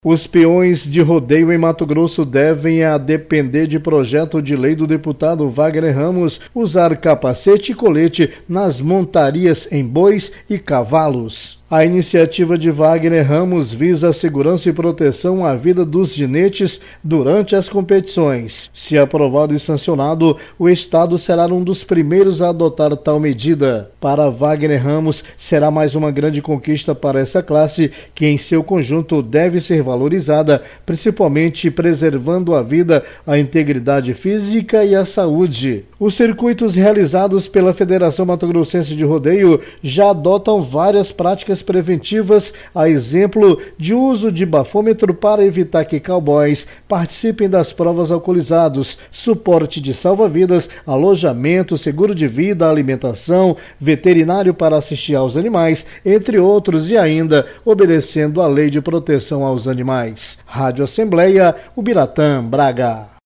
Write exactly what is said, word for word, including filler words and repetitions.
Os peões de rodeio em Mato Grosso devem, a depender de projeto de lei do deputado Wagner Ramos, usar capacete e colete nas montarias em bois e cavalos. A iniciativa de Wagner Ramos visa a segurança e proteção à vida dos ginetes durante as competições. Se aprovado e sancionado, o Estado será um dos primeiros a adotar tal medida. Para Wagner Ramos, será mais uma grande conquista para essa classe, que em seu conjunto deve ser valorizada, principalmente preservando a vida, a integridade física e a saúde. Os circuitos realizados pela Federação Mato Grossense de Rodeio já adotam várias práticas preventivas, a exemplo de uso de bafômetro para evitar que cowboys participem das provas alcoolizados, suporte de salva-vidas, alojamento, seguro de vida, alimentação, veterinário para assistir aos animais, entre outros, e ainda obedecendo à Lei de Proteção aos Animais. Rádio Assembleia, Ubiratã, Braga.